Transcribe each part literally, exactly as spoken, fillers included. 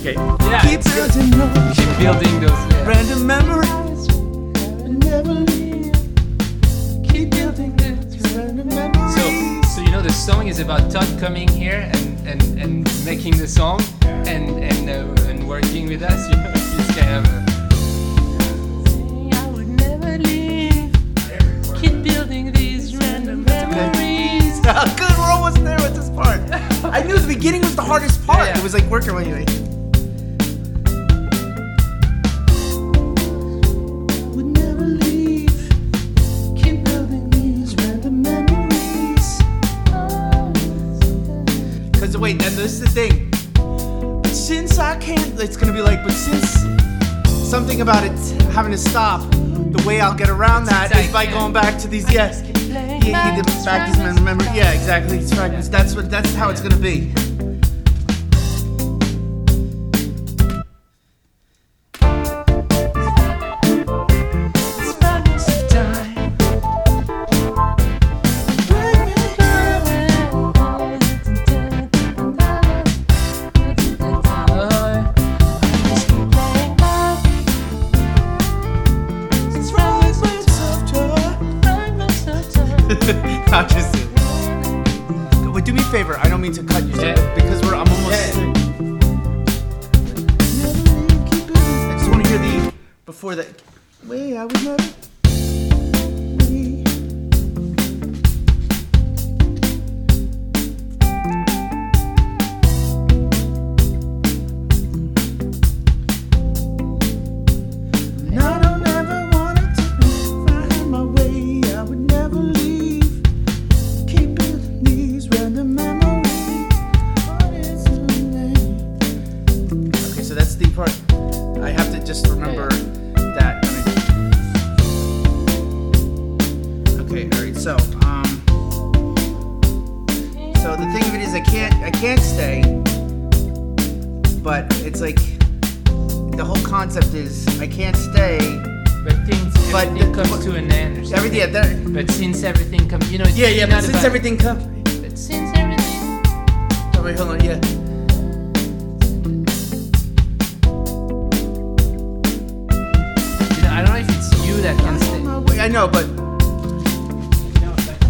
Okay. Yeah, Keep it's good. building those Keep building those. Yeah. random memories. Never leave. Keep building those random memories. So, so you know the song is about Todd coming here and, and, and making the song and and uh, and working with us. You know, it's kind of. A, I would never leave. Keep building these random memories. Good, we're almost there with this part. I knew the beginning was the hardest part. Yeah, yeah. It was like working my way. Would never leave. Keep building these random memories. Cause wait, then this is the thing. But since I can't, it's gonna be like, but since something about it having to stop, the way I'll get around that Since I is by can't. going back to these yes. Yeah, the back these men remember. Yeah, exactly. These fragments. That's what. That's how it's gonna be. Not just it. Wait, do me a favor. I don't mean to cut you, Yeah. because we're. I'm almost. Yeah. I just want to hear the before that. Wait, I was never. And I don't ever want it to find my way. I would never leave. Keep building these random memories. What is your name? Okay, so that's the part. I have to just remember that. I mean, okay, all right. So, um, so the thing of it is, I can't, I can't stay. But it's like the whole concept is I can't stay. But things, But everything the- comes to an end. Or something. Everything, yeah, that, But since everything comes, you know, it's yeah, yeah. But not since about- everything comes. But since everything. Oh, wait, hold on. Yeah. You know, I don't know if it's you that can stay. Oh, wait, I know, but. You know, like,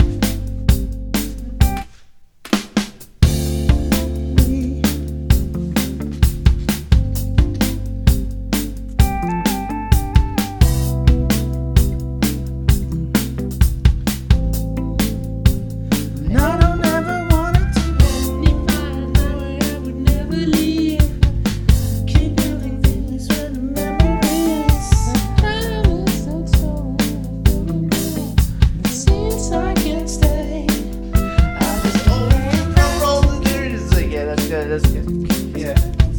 And I don't ever want it to I would never leave. Keep building things random memories. Since I can't stay, I just always roll the dirt. It's like, yeah, that's good. That's good. Yeah.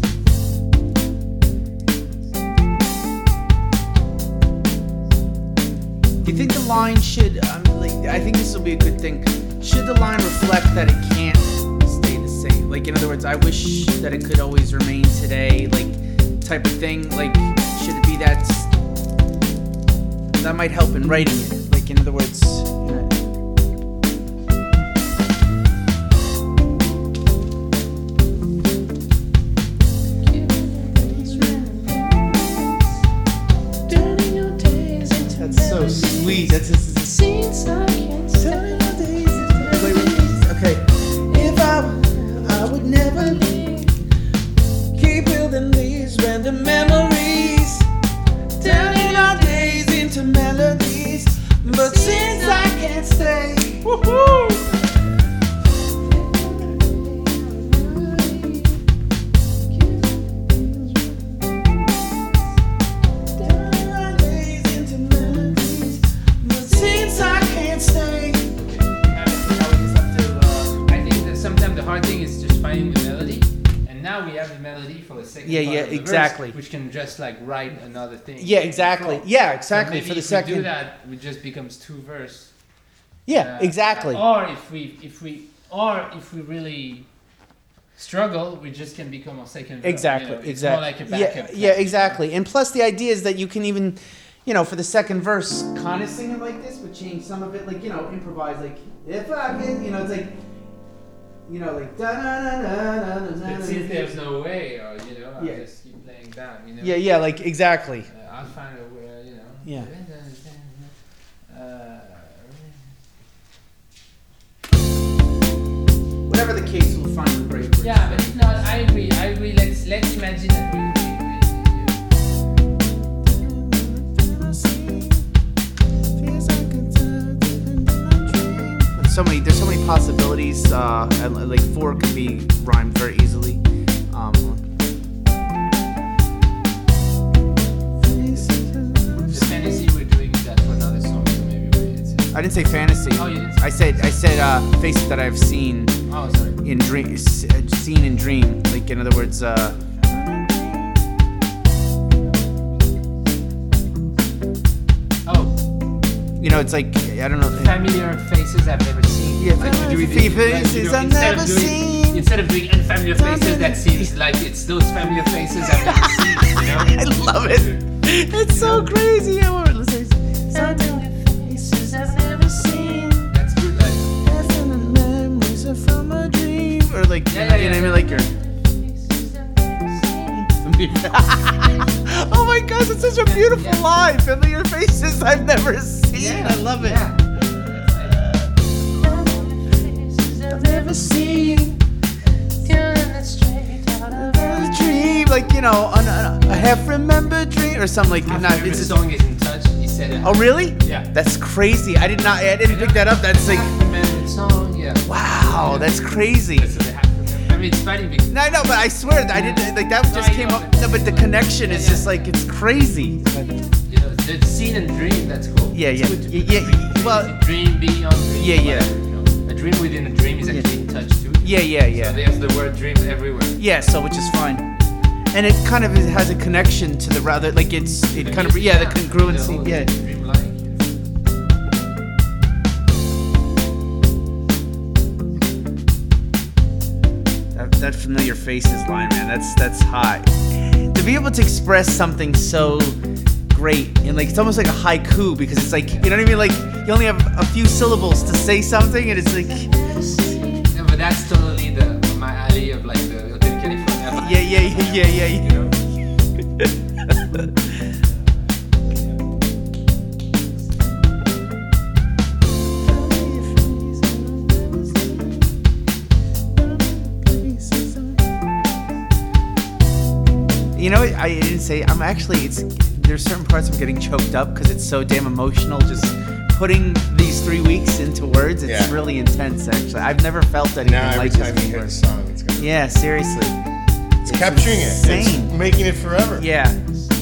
Do you think the line should? Um, like, I think this will be a good thing. Should the line reflect that it can't stay the same? Like, in other words, I wish that it could always remain today. Like, type of thing. Like, should it be that? That might help in writing it. Like, in other words. You know, that's so sweet. That's just. Okay. If I, I would never leave. Keep building these random memories, turning our days into melodies. But since I can't stay, woohoo! Turning our days into melodies. But since I can't stay. I think that sometimes the hard thing is just finding the melody, and now we have the melody for the second Yeah, part yeah, of the exactly. verse, which can just like write another thing. Yeah, exactly. Yeah, exactly. So For maybe the if second. we do that, it just becomes two verse. Yeah, Uh, exactly. Or if we if we or if we really struggle, we just can become a second verse. Exactly, You know, it's exactly. more like a yeah, backup. yeah, track. exactly. And plus, the idea is that you can even, you know, for the second verse, kind of sing it like this, but change some of it, like, you know, improvise, like, if I can, you know, it's like, You know, like da da da da da da. But since there's no way, or you know, I'll Yeah. just keep playing down. You know. Yeah, yeah, like exactly. Uh, I'll find a way. You know. Yeah. Uh, Whatever the case, we'll find a great bridge. yeah, but if not, I agree. I agree. Let's let's imagine that we. we, So many, there's so many possibilities. Uh, and, like four could be rhymed very easily. Um, the fantasy we're doing that for another song, so maybe we, it's. I didn't say fantasy. Oh, you didn't say I said I said uh, faces that I've seen Oh, sorry. in dream, s- uh, seen in dream. Like in other words, uh, Oh, you know, it's like I don't know. familiar faces I've never seen. Yeah, Like you do it- familiar like you do- faces I've instead of never doing- seen. Instead of doing unfamiliar faces, that seems like it's those familiar faces I've never seen. You know. I love it. It's so crazy. I want to listen. faces I've never seen. That's good. Like, Definite memories are from a dream. Or like, Yeah, yeah, you know what I yeah. mean? Like your. Faces I've never seen. Oh my gosh, it's such a beautiful Yeah. line. Familiar faces I've never seen. yeah, I love it. Yeah. Faces I've never seen. Coming straight out of A dream, like you know, an, a, a half-remembered dream or something like. Half Not, of it's the just, song is in touch. He said it. oh really? Yeah. That's crazy. I did not. I didn't pick that up. That's like, Half remembered song. Yeah. wow, that's crazy. That's what they have to remember. I mean, it's funny because. No, no, but I swear that I didn't like that. Just I came know, up. but- No, but the connection is Yeah, just yeah. like it's crazy. But, You know, the scene and dream, that's cool. Yeah, It's yeah. good to Yeah, put yeah, dream, well- dream beyond dream. Yeah, yeah. whatever, you know. A dream within a dream is actually in touch too. yeah, yeah, yeah. So there's the word dream everywhere. Yeah, so which is fine. And it kind of has a connection to the rather like it's it kind of yeah the congruency whole yeah. Dreamlike. That, that familiar faces line, man. That's that's hot. To be able to express something so great and like it's almost like a haiku because it's like you know what I mean. Like you only have a few syllables to say something, and it's like Yeah, but that's totally the my alley of like the Hotel California. yeah, yeah, yeah, yeah, yeah. You know? You know, I didn't say. I'm actually. It's there's certain parts I'm getting choked up because it's so damn emotional. Just putting these three weeks into words, it's Yeah. really intense. Actually, I've never felt anything Now every like time this you hear before. the song, it's gonna Yeah, seriously. it's capturing it. insane. It's making it forever. Yeah,